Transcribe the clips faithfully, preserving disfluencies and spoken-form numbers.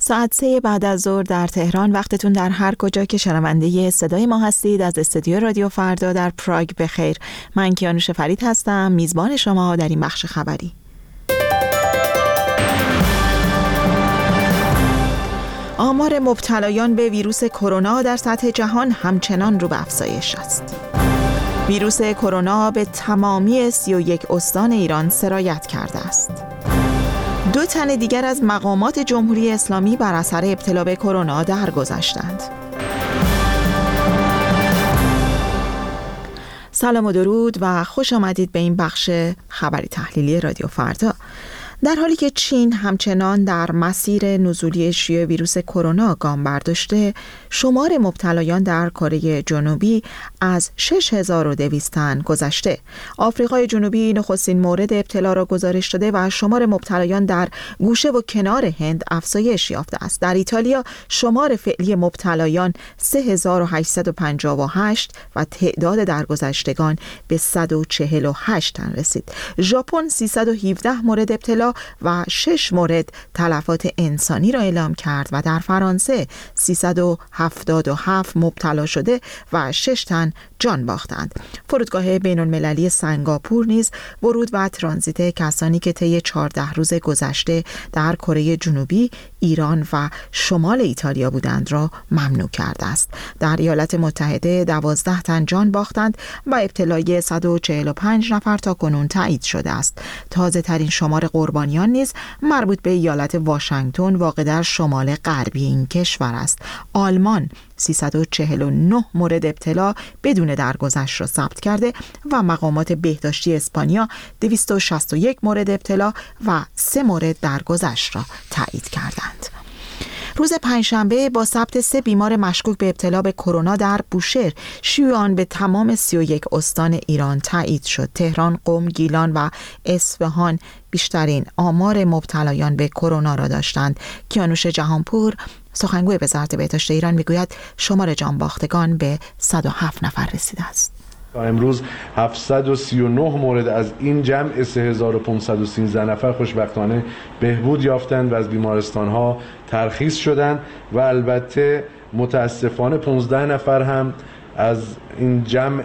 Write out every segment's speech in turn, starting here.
ساعت سه بعد از ظهر در تهران، وقتتون در هر کجا که شنونده صدای ما هستید از استودیو رادیو فردا در پراگ بخیر. من کیانوش فرید هستم، میزبان شما در این بخش خبری. آمار مبتلایان به ویروس کرونا در سطح جهان همچنان رو به افزایش است. ویروس کرونا به تمامی سی و یک استان ایران سرایت کرده است. دو تن دیگر از مقامات جمهوری اسلامی بر اثر ابتلا به کرونا درگذشتند. سلام و درود و خوش آمدید به این بخش خبری تحلیلی رادیو فردا. در حالی که چین همچنان در مسیر نزولی شیوع ویروس کرونا گام برداشته، شمار مبتلایان در کره جنوبی از شش هزار و دویست تن گذشته. آفریقای جنوبی نخستین مورد ابتلا را گزارش داده و شمار مبتلایان در گوشه و کنار هند افزایش یافته است. در ایتالیا شمار فعلی مبتلایان سه هزار و هشتصد و پنجاه و هشت و تعداد درگذشتگان به صد و چهل و هشت تن رسید. ژاپن سیصد و هفده مورد ابتلا و شش مورد تلفات انسانی را اعلام کرد و در فرانسه سیصد و هفتاد و هفت مبتلا شده و شش تن جان باختند. فرودگاه بین المللی سنگاپور نیز ورود و ترانزیت کسانی که طی چهارده روز گذشته در کره جنوبی، ایران و شمال ایتالیا بودند را ممنوع کرده است. در ایالات متحده دوازده تن جان باختند و ابتلای صد و چهل و پنج نفر تا کنون تایید شده است. تازه ترین شمار قربانیان نیز مربوط به ایالت واشنگتن واقع در شمال غربی این کشور است. آلمان سیصد و چهل و نه مورد ابتلا بدون درگذشت را ثبت کرده و مقامات بهداشتی اسپانیا دویست و شصت و یک مورد ابتلا و سه مورد درگذشت را تایید کردند. روز پنجشنبه با ثبت سه بیمار مشکوک به ابتلا به کرونا در بوشهر، شیوع آن به تمام سی و یک استان ایران تایید شد. تهران، قم، گیلان و اصفهان بیشترین آمار مبتلایان به کرونا را داشتند. کیانوش جهانپور، سخنگوی وزارت بهداشت ایران، میگوید شمار جان باختگان به صد و هفت نفر رسیده است. تا امروز هفتصد و سی و نه مورد از این جمع سه هزار و پانصد و سیزده نفر خوشبختانه بهبود یافتند و از بیمارستان‌ها ترخیص شدند و البته متاسفانه پانزده نفر هم از این جمع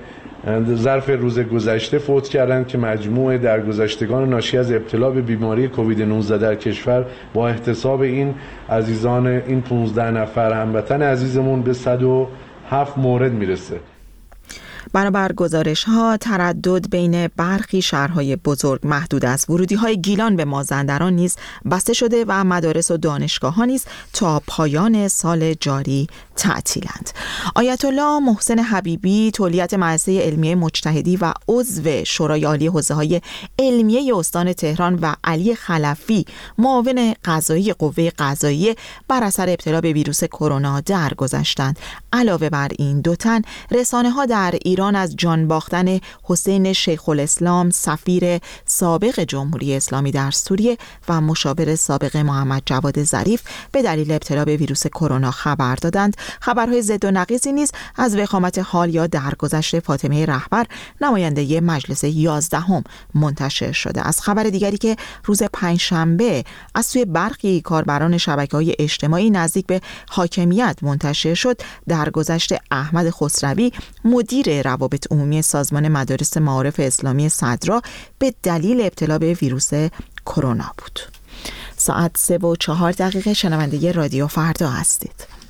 ظرف روز گذشته فوت کردند که مجموع درگذشتگان ناشی از ابتلا به بیماری کووید نوزده در کشور با احتساب این عزیزان، این پانزده نفر هموطن عزیزمون به صد و هفت مورد میرسه. بنابر گزارش‌ها تردد بین برخی شهرهای بزرگ محدود است. ورودی‌های گیلان به مازندران نیز بسته شده و مدارس و دانشگاه‌ها نیز تا پایان سال جاری تعطیلند. آیت الله محسن حبیبی، تولیت مؤسسه علمیه مجتهدی و عضو شورای عالی حوزه‌های علمیه استان تهران و علی خلفی، معاون قضایی قوه قضاییه، بر اثر ابتلا به ویروس کرونا درگذشتند. علاوه بر این دو تن، رسانه‌ها در ایران از جان باختن حسین شیخ الاسلام، سفیر سابق جمهوری اسلامی در سوریه و مشاور سابق محمد جواد ظریف، به دلیل ابتلا به ویروس کرونا خبر دادند. خبرهای ضد و نقیضی نیز از وخامت حال یا درگذشت فاطمه رهبر، نماینده مجلس یازدهم منتشر شده. از خبر دیگری که روز پنجشنبه از سوی برخی کاربران شبکه‌های اجتماعی نزدیک به حاکمیت منتشر شد، درگذشت احمد خسروی، مدیر روابط عمومی سازمان مدارس معارف اسلامی صدرا، به دلیل ابتلا به ویروس کرونا بود. ساعت سه و چهار دقیقه شنونده رادیو فردا هستید.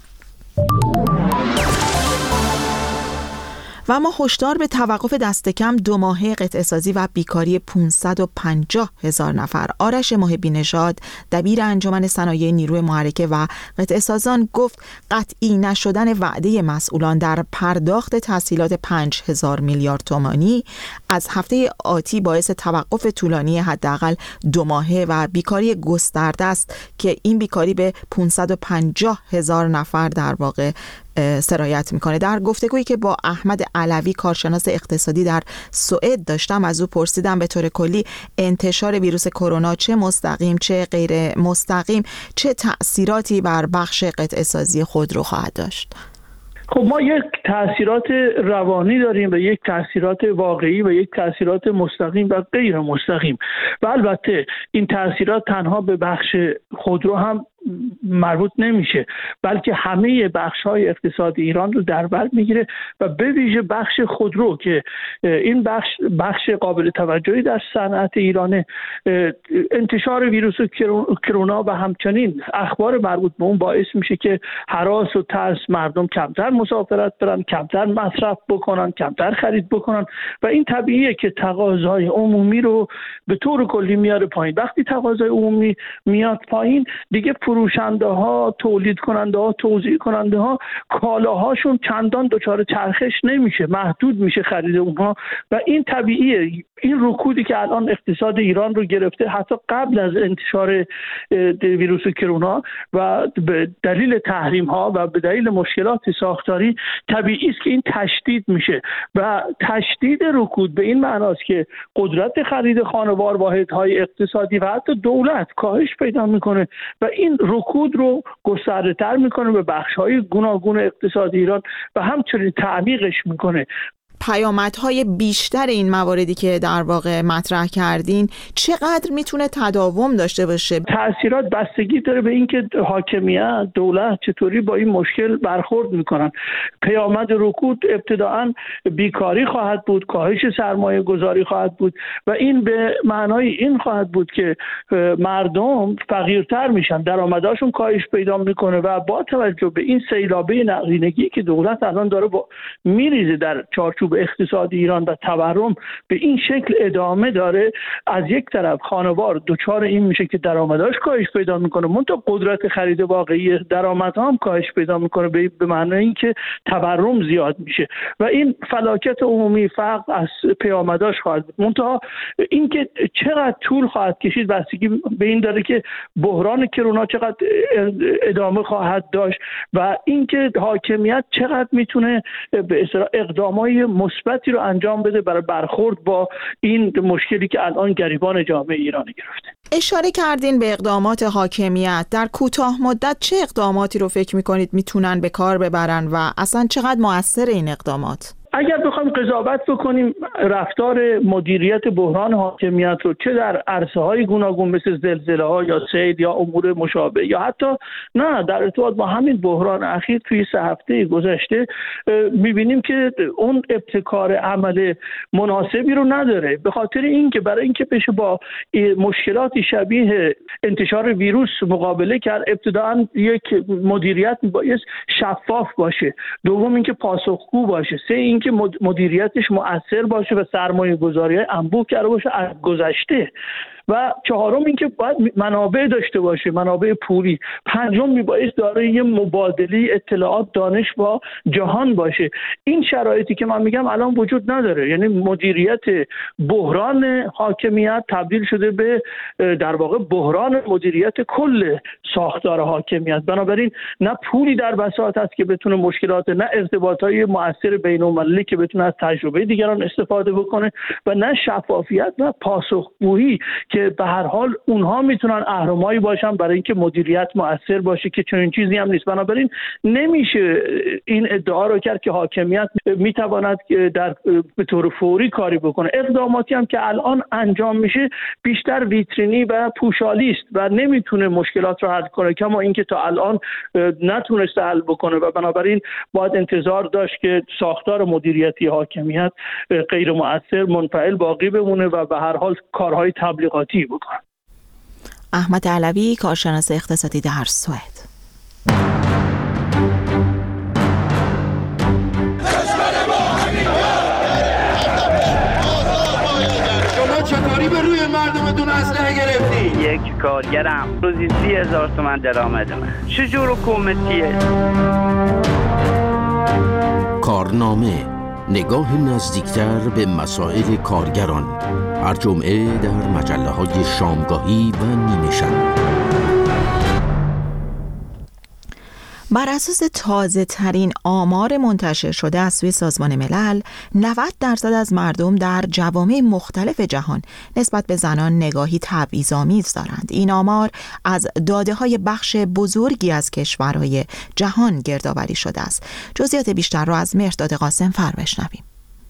و اما هشدار به توقف دست کم دو ماهه قطعه سازی و بیکاری پانصد و پنجاه هزار نفر. آرش محبی نژاد، دبیر انجمن صنایع نیروی محرکه و قطعه سازان، گفت قطعی نشدن وعده مسئولان در پرداخت تسهیلات پنج هزار میلیارد تومانی از هفته آتی باعث توقف طولانی حداقل دو ماهه و بیکاری گسترده است که این بیکاری به پانصد و پنجاه هزار نفر در واقع سرایت میکنه. در گفتگویی که با احمد علوی، کارشناس اقتصادی در سوئد داشتم، از او پرسیدم به طور کلی انتشار ویروس کرونا چه مستقیم چه غیر مستقیم چه تأثیراتی بر بخش قطعه سازی خودرو خواهد داشت. خب ما یک تأثیرات روانی داریم و یک تأثیرات واقعی و یک تأثیرات مستقیم و غیر مستقیم و البته این تأثیرات تنها به بخش خودرو هم مربوط نمیشه، بلکه همه بخش‌های اقتصاد ایران رو در بر میگیره و به ویژه بخش خودرو که این بخش بخش قابل توجهی در صنعت ایرانه. انتشار ویروس کرونا و همچنین اخبار مربوط به اون باعث میشه که هراس و ترس مردم کمتر مسافرت برن، کمتر مصرف بکنن، کمتر خرید بکنن و این طبیعیه که تقاضای عمومی رو به طور کلی میاره پایین. وقتی تقاضای عمومی میاد پایین دیگه فروشنده ها، تولید کننده ها، توزیع کننده ها کالاهاشون چندان دچار چرخش نمیشه، محدود میشه خرید اونها و این طبیعیه. این رکودی که الان اقتصاد ایران رو گرفته حتی قبل از انتشار ویروس کرونا و به دلیل تحریم ها و به دلیل مشکلات ساختاری طبیعی است که این تشدید میشه و تشدید رکود به این معناست که قدرت خرید خانوار واحدهای اقتصادی و حتی دولت کاهش پیدا میکنه و این رکود رو گسترده تر میکنه به بخش‌های گوناگون اقتصاد ایران و همچنین تعمیقش میکنه. پیامدهای بیشتر این مواردی که در واقع مطرح کردین چقدر میتونه تداوم داشته باشه؟ تأثیرات بستگی داره به اینکه حاکمیت، دولت چطوری با این مشکل برخورد میکنن. پیامد رکود ابتداعاً بیکاری خواهد بود، کاهش سرمایه گذاری خواهد بود و این به معنای این خواهد بود که مردم فقیرتر میشن، درآمدشون کاهش پیدا میکنه و با توجه به این سیلابه نقدینگی که دولت الان داره با میریزه در چارچوب به اقتصاد ایران و تورم به این شکل ادامه داره، از یک طرف خانوار دچار این میشه که درآمداش کاهش پیدا میکنه، منتها قدرت خرید واقعی درآمدها هم کاهش پیدا میکنه به معنای اینکه تورم زیاد میشه و این فلاکت عمومی فقط از پیامداش خواهد بود. منتها اینکه چقدر طول خواهد کشید بستگی به این داره که بحران کرونا چقدر ادامه خواهد داشت و اینکه حاکمیت چقدر میتونه به اصطلاح اقدامای مثبتی رو انجام بده برای برخورد با این مشکلی که الان گریبان جامعه ایران گرفته. اشاره کردین به اقدامات حاکمیت. در کوتاه مدت چه اقداماتی رو فکر می‌کنید میتونن به کار ببرن و اصلا چقدر مؤثر این اقدامات؟ اگر بخوایم قضاوت بکنیم رفتار مدیریت بحران حاکمیت رو چه در عرصه‌های گوناگون مثل زلزله‌ها یا سیل یا امور مشابه یا حتی نه در ارتباط با همین بحران اخیر توی سه هفته گذشته می‌بینیم که اون ابتکار عمل مناسبی رو نداره، به خاطر اینکه برای اینکه بشه با مشکلاتی شبیه انتشار ویروس مقابله کرد ابتداً یک مدیریت باید شفاف باشه، دوم اینکه پاسخگو باشه، سه این که مدیریتش مؤثر باشه و سرمایه گذاری انبوه کرده باشه از گذشته و چهارم اینکه باید منابع داشته باشه، منابع پولی، پنجم میبایست دارای یه مبادله اطلاعات دانش با جهان باشه. این شرایطی که من میگم الان وجود نداره، یعنی مدیریت بحران حاکمیت تبدیل شده به در واقع بحران مدیریت کل ساختار حاکمیت. بنابراین نه پولی در بساط است که بتونه مشکلات، نه ارتباطات مؤثر بین‌المللی که بتونه از تجربه دیگران استفاده بکنه و نه شفافیت و پاسخگویی که به هر حال اونها میتونن اهرمایی باشن برای اینکه مدیریت مؤثر باشه که چنین چیزی هم نیست. بنابراین نمیشه این ادعا رو کرد که حاکمیت میتواند در به طور فوری کاری بکنه. اقداماتی هم که الان انجام میشه بیشتر ویترینی و پوشالی است و نمیتونه مشکلات رو حل کنه، کما اینکه تا الان نتونسته حل بکنه و بنابراین باید انتظار داشت که ساختار مدیریتی حاکمیت غیر مؤثر منفعل باقی بمونه و به هر حال کارهای تبلیغاتی بکنه. احمد علوی، کارشناس اقتصادی در سوئد. شما چطوری به روی مردمتون اسلحه گرفتی؟ یک کارگرم روزی سی هزار تومن درآمد من. چجور حکومتیه؟ کارنامه، نگاه نزدیکتر به مسائل کارگران، هر جمعه در مجله‌های شامگاهی و نیمه شب. بر اساس تازه ترین آمار منتشر شده از سوی سازمان ملل، نود درصد از مردم در جوامع مختلف جهان نسبت به زنان نگاهی تبعیض‌آمیز دارند. این آمار از داده‌های بخش بزرگی از کشورهای جهان گردآوری شده است. جزئیات بیشتر را از مهرداد قاسم فر بشنویم.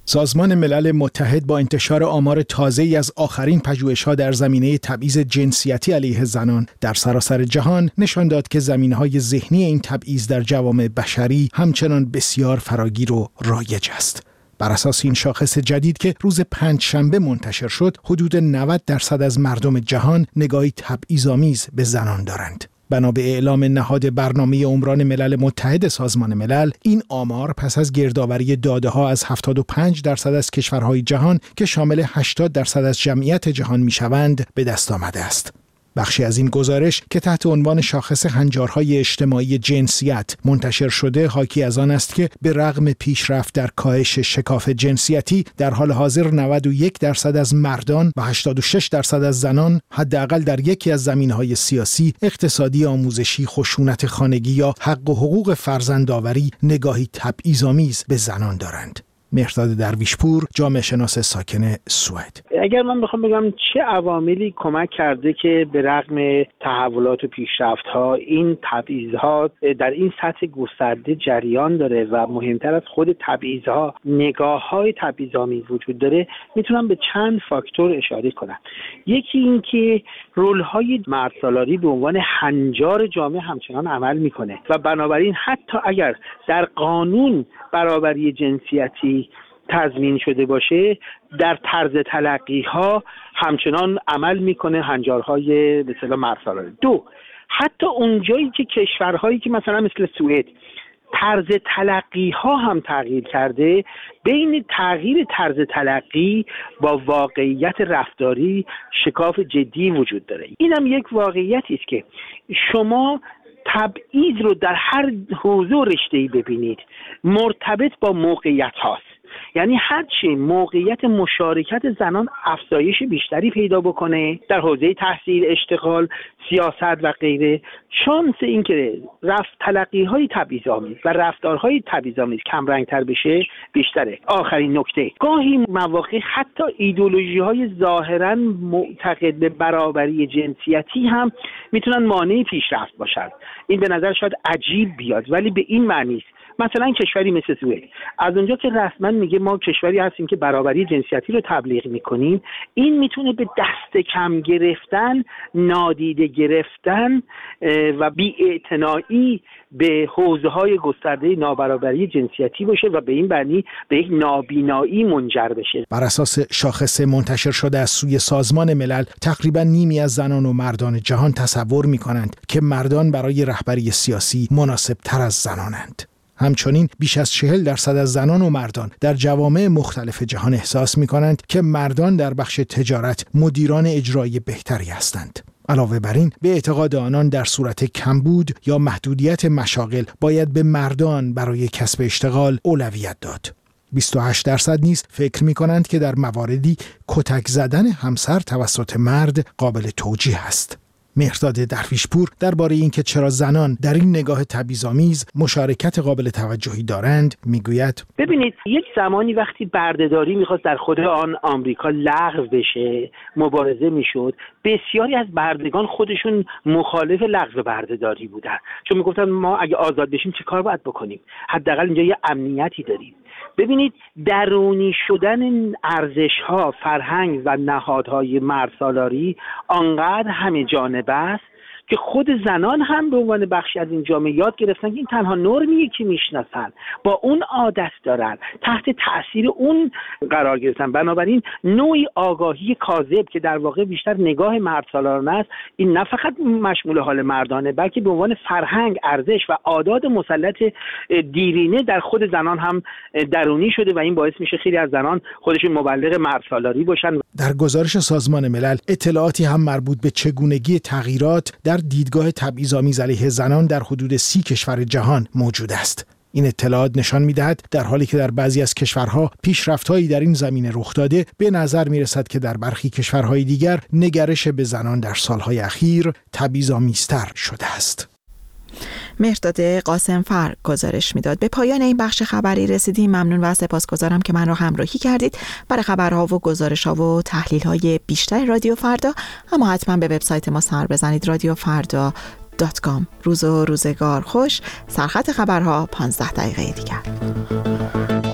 سازمان ملل متحد با انتشار آمار تازه‌ای از آخرین پژوهش‌ها در زمینه تبعیض جنسیتی علیه زنان در سراسر جهان نشان داد که زمینه‌های ذهنی این تبعیض در جوامع بشری همچنان بسیار فراگیر و رایج است. بر اساس این شاخص جدید که روز پنجشنبه منتشر شد، حدود نود درصد از مردم جهان نگاهی تبعیض‌آمیز به زنان دارند. بنا به اعلام نهاد برنامه عمران ملل متحد سازمان ملل، این آمار پس از گردآوری داده‌ها از هفتاد و پنج درصد از کشورهای جهان که شامل هشتاد درصد از جمعیت جهان میشوند به دست آمده است. بخشی از این گزارش که تحت عنوان شاخص هنجارهای اجتماعی جنسیت منتشر شده حاکی از آن است که به رغم پیشرفت در کاهش شکاف جنسیتی، در حال حاضر نود و یک درصد از مردان و هشتاد و شش درصد از زنان حداقل در یکی از زمینهای سیاسی، اقتصادی، آموزشی، خشونت خانگی یا حق و حقوق فرزندآوری نگاهی تبعیض‌آمیز به زنان دارند. مهرداد درویشپور، جامعه شناس ساکن سوئد: اگر من بخوام بگم چه عواملی کمک کرده که به رغم تحولات و پیشرفت‌ها این تبعیض‌ها در این سطح گسترده جریان داره و مهمتر از خود تبعیض‌ها نگاه‌های تبعیض‌آمیز وجود داره، میتونم به چند فاکتور اشاره کنم. یکی این که رول‌های مردسالاری به عنوان هنجار جامعه همچنان عمل میکنه و بنابراین حتی اگر در قانون برابری جنسیتی تضمین شده باشه، در طرز تلقی ها همچنان عمل میکنه هنجارهای به اصطلاح مردسالاری. دو، حتی اونجایی که کشورهایی که مثلا مثل سوئد طرز تلقی ها هم تغییر کرده، بین تغییر طرز تلقی با واقعیت رفتاری شکاف جدی وجود داره. اینم یک واقعیتی است که شما تبعیض رو در هر حوزه و رشته‌ای ببینید مرتبط با موقعیت هاست. یعنی هرچی موقعیت مشارکت زنان افزایش بیشتری پیدا بکنه در حوزه تحصیل، اشتغال، سیاست و غیره، شانس این که رفت تلقی‌های تبعیض‌آمیز و رفتارهای تبعیض‌آمیز کم رنگ‌تر بشه بیشتره. آخرین نکته، گاهی مواقع حتی ایدئولوژی‌های ظاهراً معتقد به برابری جنسیتی هم میتونن مانع پیشرفت باشن. این به نظر شاید عجیب بیاد ولی به این معنی است. مثلا کشوری مثل سوئد از اونجا که رسما میگه ما کشوری هستیم که برابری جنسیتی رو تبلیغ میکنیم، این میتونه به دست کم گرفتن، نادیده گرفتن و بی‌اعتنایی به حوزه‌های گسترده نابرابری جنسیتی باشه و به این معنی به یک نابینایی منجر بشه. بر اساس شاخص منتشر شده از سوی سازمان ملل، تقریبا نیمی از زنان و مردان جهان تصور میکنند که مردان برای رهبری سیاسی مناسب تر از زنانند. همچنین بیش از چهل درصد از زنان و مردان در جوامع مختلف جهان احساس می‌کنند که مردان در بخش تجارت مدیران اجرایی بهتری هستند. علاوه بر این، به اعتقاد آنان در صورت کمبود یا محدودیت مشاغل باید به مردان برای کسب اشتغال اولویت داد. بیست و هشت درصد نیز فکر می‌کنند که در مواردی کتک زدن همسر توسط مرد قابل توجیه است. مهرداد درویشپور درباره اینکه چرا زنان در این نگاه تبعیض‌آمیز مشارکت قابل توجهی دارند میگوید: ببینید، یک زمانی وقتی بردهداری میخواست در خود آن آمریکا لغو بشه، مبارزه میشد، بسیاری از بردگان خودشون مخالف لغو بردهداری بودن، چون میگفتن ما اگه آزاد بشیم چه کار باید بکنیم، حداقل اینجا یه امنیتی داریم. ببینید، درونی شدن ارزش‌ها، فرهنگ و نهادهای مردسالاری آنقدر همه جانبه است که خود زنان هم به عنوان بخشی از این جامعه یاد گرفتن که این تنها نرمیه که میشناسن، با اون عادت دارن، تحت تأثیر اون قرار گرفتن. بنابراین نوعی آگاهی کاذب که در واقع بیشتر نگاه مردسالارانه است، این نه فقط مشمول حال مردانه بلکه به عنوان فرهنگ، ارزش و عادات مسلط دیرینه در خود زنان هم درونی شده و این باعث میشه خیلی از زنان خودشون مبلغ مردسالاری باشن. در گزارش سازمان ملل اطلاعاتی هم مربوط به چگونگی تغییرات در دیدگاه تبعیض‌آمیز علیه زنان در حدود سی کشور جهان موجود است. این اطلاعات نشان می‌دهد در حالی که در بعضی از کشورها پیشرفت‌هایی در این زمینه رخ داده، به نظر می‌رسد که در برخی کشورهای دیگر نگرش به زنان در سالهای اخیر تبعیض‌آمیزتر شده است. مهرداد قاسمفر گزارش میداد. به پایان این بخش خبری رسیدیم. ممنون و سپاسگزارم که من را همراهی کردید. برای خبرها و گزارش‌ها و تحلیل‌های بیشتر رادیو فردا، اما حتما به وبسایت ما سر بزنید رادیو فردا دات کام. روز و روزگار خوش. سرخط خبرها پانزده دقیقه دیگر.